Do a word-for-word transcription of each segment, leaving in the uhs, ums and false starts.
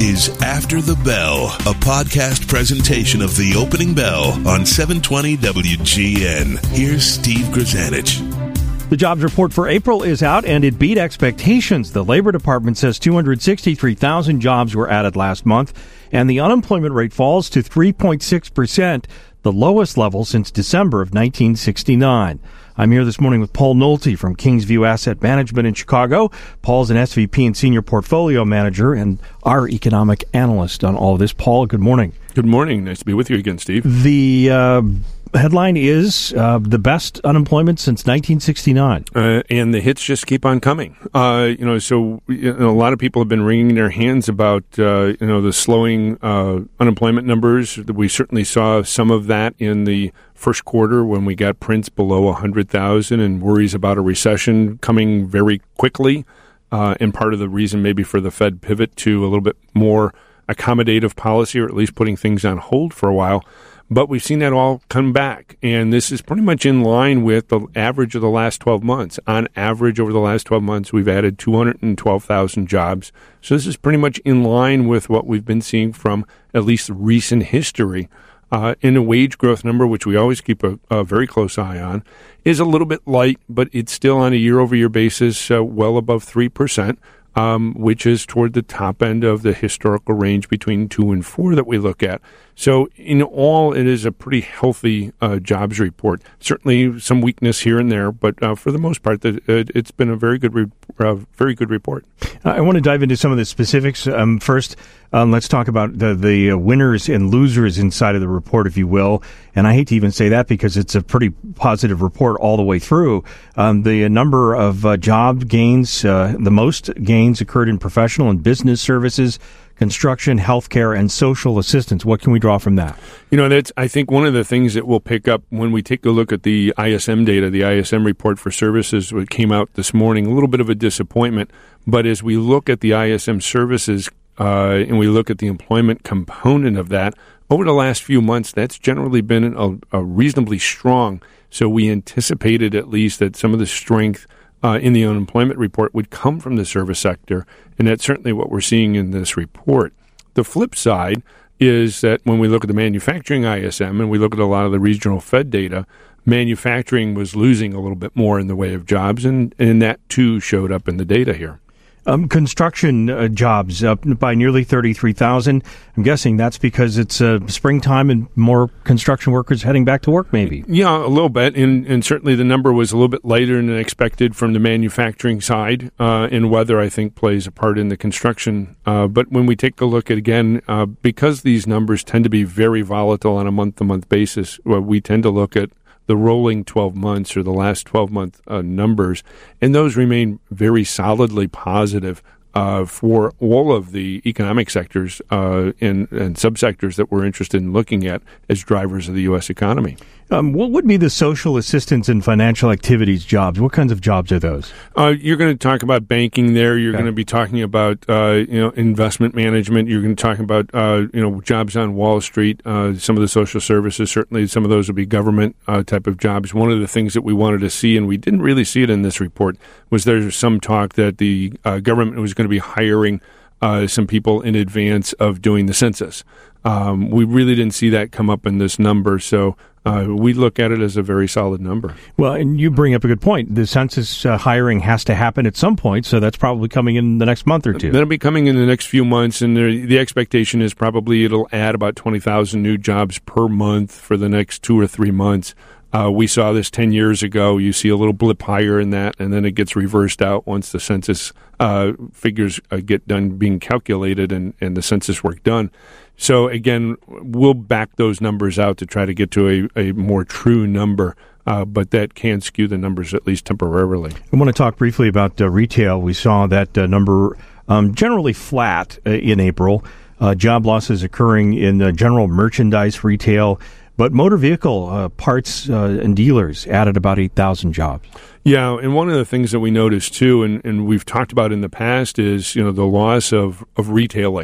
is After the Bell, a podcast presentation of The Opening Bell on seven twenty W G N. Here's Steve Grzanich. The jobs report for April is out, and it beat expectations. The Labor Department says two hundred sixty-three thousand jobs were added last month, and the unemployment rate falls to three point six percent, the lowest level since December of nineteen sixty-nine. I'm here this morning with Paul Nolte from Kingsview Asset Management in Chicago. Paul's an S V P and Senior Portfolio Manager and our economic analyst on all of this. Paul, good morning. Good morning. Nice to be with you again, Steve. The uh, headline is uh, the best unemployment since nineteen sixty-nine. Uh, and the hits just keep on coming. Uh, you know, so you know, a lot of people have been wringing their hands about, uh, you know, the slowing uh, unemployment numbers. We certainly saw some of that in the first quarter when we got prints below one hundred thousand and worries about a recession coming very quickly. Uh, and part of the reason maybe for the Fed pivot to a little bit more accommodative policy, or at least putting things on hold for a while. But we've seen that all come back, and this is pretty much in line with the average of the last twelve months. On average, over the last twelve months, we've added two hundred twelve thousand jobs. So this is pretty much in line with what we've been seeing from at least recent history. Uh, and the wage growth number, which we always keep a, a very close eye on, is a little bit light, but it's still on a year-over-year basis uh, well above three percent. Um, which is toward the top end of the historical range between two and four that we look at. So in all, it is a pretty healthy uh, jobs report. Certainly some weakness here and there, but uh, for the most part, the, it, it's been a very good, re- uh, very good report. I want to dive into some of the specifics. Um, first, um, let's talk about the, the uh, winners and losers inside of the report, if you will. And I hate to even say that because it's a pretty positive report all the way through. Um, the number of uh, job gains, uh, the most gains occurred in professional and business services, construction, healthcare, and social assistance. What can we draw from that? You know, that's, I think, one of the things that we'll pick up when we take a look at the I S M data, the I S M report for services that came out this morning, a little bit of a disappointment. But as we look at the I S M services uh, and we look at the employment component of that, over the last few months, that's generally been a, a reasonably strong. So we anticipated at least that some of the strength Uh, in the unemployment report would come from the service sector, and that's certainly what we're seeing in this report. The flip side is that when we look at the manufacturing I S M and we look at a lot of the regional Fed data, manufacturing was losing a little bit more in the way of jobs, and, and that too showed up in the data here. Um, construction uh, jobs up by nearly thirty-three thousand. I'm guessing that's because it's uh, springtime and more construction workers heading back to work, maybe. Yeah, a little bit, and, and certainly the number was a little bit lighter than expected from the manufacturing side, uh, and weather, I think, plays a part in the construction. Uh, but when we take a look at, again, uh, because these numbers tend to be very volatile on a month-to-month basis, well, we tend to look at the rolling twelve months or the last twelve-month uh, numbers, and those remain very solidly positive uh, for all of the economic sectors uh, and, and subsectors that we're interested in looking at as drivers of the U S economy. Um, what would be the social assistance and financial activities jobs? What kinds of jobs are those? Uh, you're going to talk about banking there. You're okay. going to be talking about uh, you know investment management. You're going to talk about uh, you know jobs on Wall Street. Uh, some of the social services, certainly some of those will be government uh, type of jobs. One of the things that we wanted to see, and we didn't really see it in this report, was there's some talk that the uh, government was going to be hiring uh, some people in advance of doing the census. Um, we really didn't see that come up in this number, so uh, we look at it as a very solid number. Well, and you bring up a good point. The census uh, hiring has to happen at some point, so that's probably coming in the next month or two. That'll be coming in the next few months, and there, the expectation is probably it'll add about twenty thousand new jobs per month for the next two or three months. Uh, we saw this ten years ago. You see a little blip higher in that, and then it gets reversed out once the census uh, figures uh, get done being calculated and, and the census work done. So, again, we'll back those numbers out to try to get to a, a more true number, uh, but that can skew the numbers at least temporarily. I want to talk briefly about uh, retail. We saw that uh, number um, generally flat uh, in April. Uh, job losses occurring in uh, general merchandise retail. But motor vehicle uh, parts uh, and dealers added about eight thousand jobs. Yeah, and one of the things that we noticed, too, and, and we've talked about in the past, is you know the loss of, of retailing.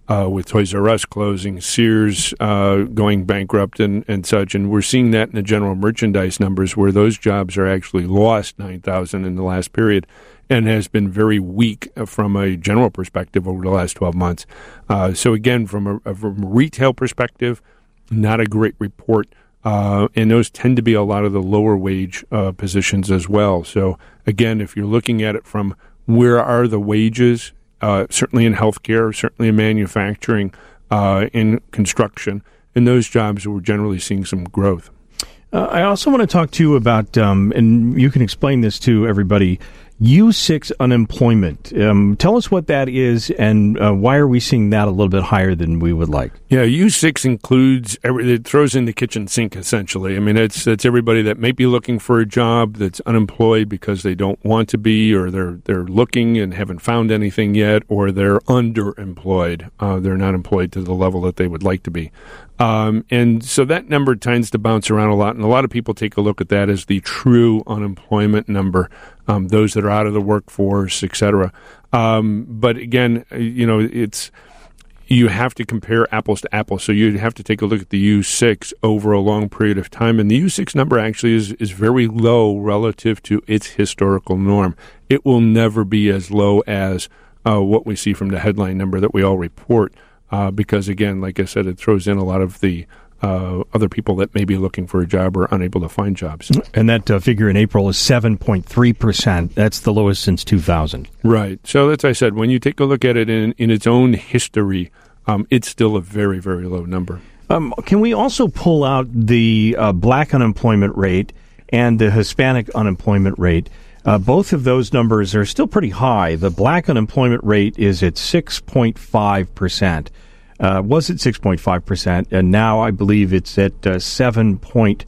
uh, with Toys R Us closing, Sears uh, going bankrupt and, and such. And we're seeing that in the general merchandise numbers where those jobs are actually lost nine thousand in the last period and has been very weak from a general perspective over the last twelve months. Uh, so again, from a, from a retail perspective, not a great report. Uh, and those tend to be a lot of the lower wage uh, positions as well. So again, if you're looking at it from where are the wages, uh, certainly in healthcare, certainly in manufacturing, uh, in construction, in those jobs we're generally seeing some growth. Uh, I also want to talk to you about, um, and you can explain this to everybody, U six unemployment. Um, tell us what that is and uh, why are we seeing that a little bit higher than we would like? Yeah, U six includes, every, it throws in the kitchen sink, essentially. I mean, it's it's everybody that may be looking for a job that's unemployed because they don't want to be, or they're they're looking and haven't found anything yet, or they're underemployed. Uh, they're not employed to the level that they would like to be. Um, and so that number tends to bounce around a lot, and a lot of people take a look at that as the true unemployment number, um, those that are out of the workforce, et cetera. Um, but again, you know, it's you have to compare apples to apples, so you have to take a look at the U six over a long period of time, and the U six number actually is, is very low relative to its historical norm. It will never be as low as uh, what we see from the headline number that we all report. Uh, because, again, like I said, it throws in a lot of the uh, other people that may be looking for a job or unable to find jobs. And that uh, figure in April is seven point three percent. That's the lowest since two thousand. Right. So, as I said, when you take a look at it in, in its own history, um, it's still a very, very low number. Um, can we also pull out the uh, black unemployment rate and the Hispanic unemployment rate? Uh, both of those numbers are still pretty high. The black unemployment rate is at six point five percent. Uh, was at six point five percent, and now I believe it's at uh, seven point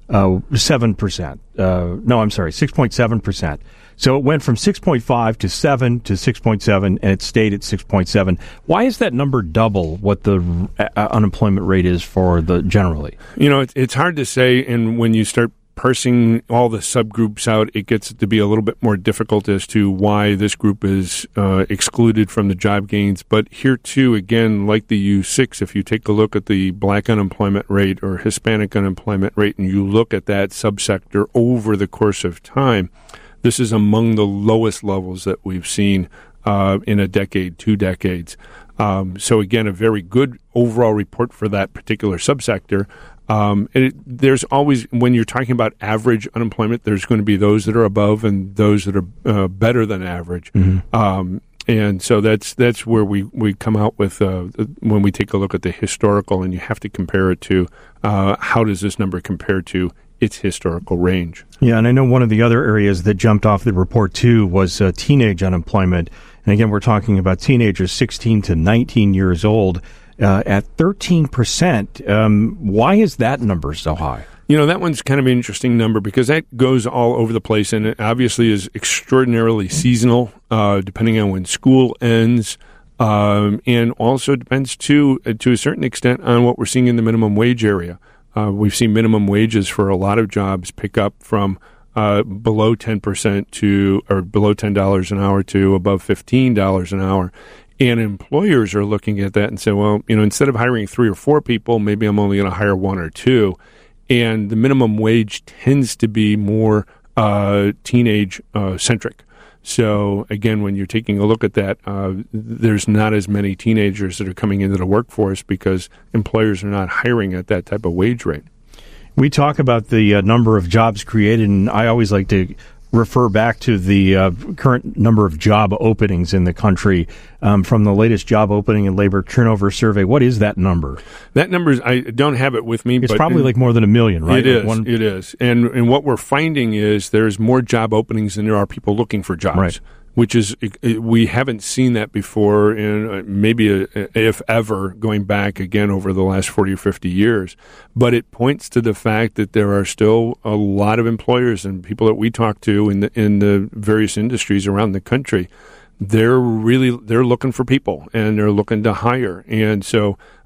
seven percent. Uh, no, I'm sorry, six point seven percent. So it went from six point five to seven to six point seven, and it stayed at six point seven. Why is that number double what the uh, unemployment rate is for the generally? You know, it, it's hard to say, and when you start parsing all the subgroups out, it gets to be a little bit more difficult as to why this group is uh, excluded from the job gains. But here, too, again, like the U six, if you take a look at the black unemployment rate or Hispanic unemployment rate and you look at that subsector over the course of time, this is among the lowest levels that we've seen uh, in a decade, two decades. Um, so, again, a very good overall report for that particular subsector. Um, and it, there's always, when you're talking about average unemployment, there's going to be those that are above and those that are uh, better than average. Mm-hmm. Um, and so that's that's where we, we come out with uh, when we take a look at the historical, and you have to compare it to uh, how does this number compare to its historical range. Yeah, and I know one of the other areas that jumped off the report, too, was uh, teenage unemployment. And again, we're talking about teenagers sixteen to nineteen years old. Uh, at thirteen percent. Um, why is that number so high? You know, that one's kind of an interesting number because that goes all over the place, and it obviously is extraordinarily seasonal, uh, depending on when school ends, um, and also depends, too, to a certain extent, on what we're seeing in the minimum wage area. Uh, we've seen minimum wages for a lot of jobs pick up from uh, below ten percent to, or below ten dollars an hour to above fifteen dollars an hour. And employers are looking at that and say, well, you know, instead of hiring three or four people, maybe I'm only going to hire one or two. And the minimum wage tends to be more uh, teenage uh, centric. So, again, when you're taking a look at that, uh, there's not as many teenagers that are coming into the workforce because employers are not hiring at that type of wage rate. We talk about the uh, number of jobs created, and I always like to refer back to the uh, current number of job openings in the country um, from the latest job opening and labor turnover survey. What is that number? That number is, I don't have it with me. It's but probably like more than a million, right? It is. Like one... It is. And and what we're finding is there's more job openings than there are people looking for jobs. Right. Which is, we haven't seen that before in maybe, a, if ever, going back again over the last forty or fifty years. But it points to the fact that there are still a lot of employers and people that we talk to in the, in the various industries around the country. They're really, they're looking for people and they're looking to hire. And so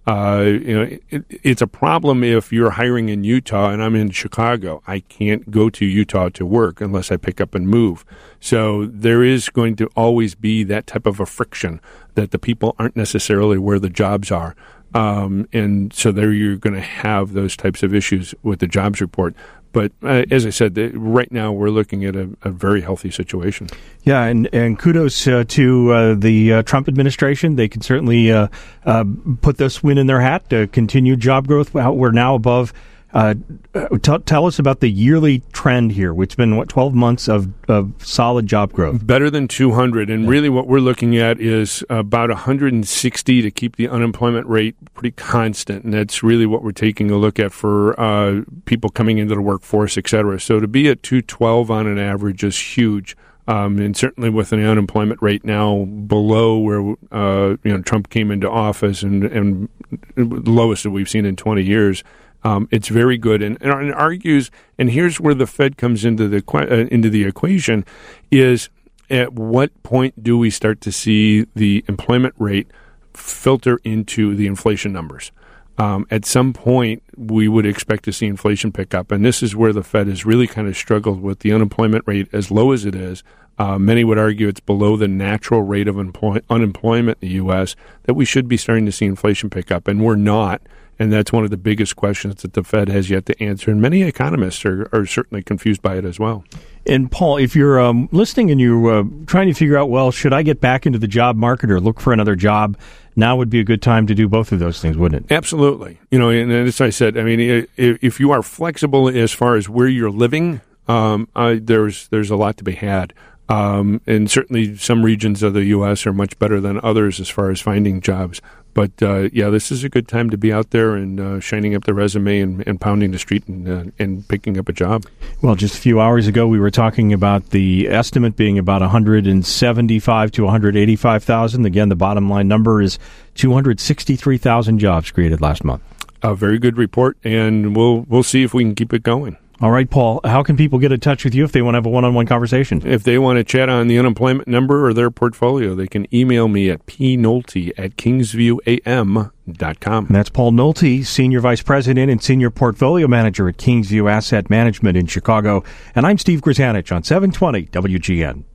Uh, you know, it, it's a problem if you're hiring in Utah and I'm in Chicago. I can't go to Utah to work unless I pick up and move. So there is going to always be that type of a friction that the people aren't necessarily where the jobs are. Um, and so there you're going to have those types of issues with the jobs report. But uh, as I said, the, right now we're looking at a, a very healthy situation. Yeah, and, and kudos uh, to uh, the uh, Trump administration. They can certainly uh, uh, put this win in their hat to continue job growth. We're now above. Uh, t- tell us about the yearly trend here, which has been, what, twelve months of, of solid job growth. Better than two hundred. And really what we're looking at is about one hundred sixty to keep the unemployment rate pretty constant. And that's really what we're taking a look at for uh, people coming into the workforce, et cetera. So to be at two twelve on an average is huge. Um, and certainly with an unemployment rate now below where uh, you know Trump came into office and, and the lowest that we've seen in twenty years, Um, it's very good, and, and it argues. And here's where the Fed comes into the uh, into the equation: is at what point do we start to see the employment rate filter into the inflation numbers? Um, at some point, we would expect to see inflation pick up, and this is where the Fed has really kind of struggled with the unemployment rate as low as it is. Uh, many would argue it's below the natural rate of employ- unemployment in the U S, that we should be starting to see inflation pick up, and we're not. And that's one of the biggest questions that the Fed has yet to answer. And many economists are, are certainly confused by it as well. And, Paul, if you're um, listening and you're uh, trying to figure out, well, should I get back into the job market or look for another job, now would be a good time to do both of those things, wouldn't it? Absolutely. You know, and as I said, I mean, if you are flexible as far as where you're living, um, uh, there's there's a lot to be had. Um, and certainly some regions of the U S are much better than others as far as finding jobs. But, uh, yeah, this is a good time to be out there and uh, shining up the resume and, and pounding the street and, uh, and picking up a job. Well, just a few hours ago, we were talking about the estimate being about one hundred seventy-five to one hundred eighty-five thousand. Again, the bottom line number is two hundred sixty-three thousand jobs created last month. A very good report, and we'll we'll see if we can keep it going. All right, Paul, how can people get in touch with you if they want to have a one-on-one conversation? If they want to chat on the unemployment number or their portfolio, they can email me at p nolte at kingsview a m dot com. And that's Paul Nolte, Senior Vice President and Senior Portfolio Manager at Kingsview Asset Management in Chicago. And I'm Steve Grzanich on seven twenty W G N.